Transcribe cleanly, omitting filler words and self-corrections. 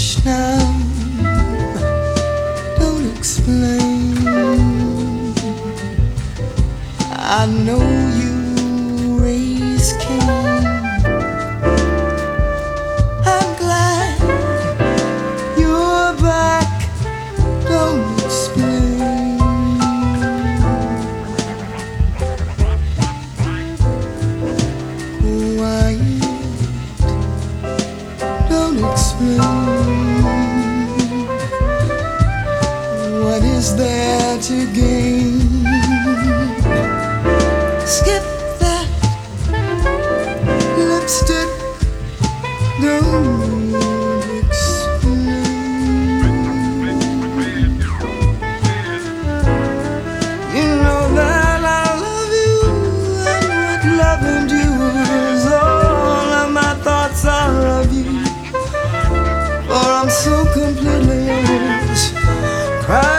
Hush now, don't explain. I know you raised Cain. I'm glad you're back, don't explain. Quiet, don't explain. What is there to gain? Skip that lipstick, don't explain. You know that I love you, and what loving you is. All of my thoughts are of you, for I'm so completely yours. Cry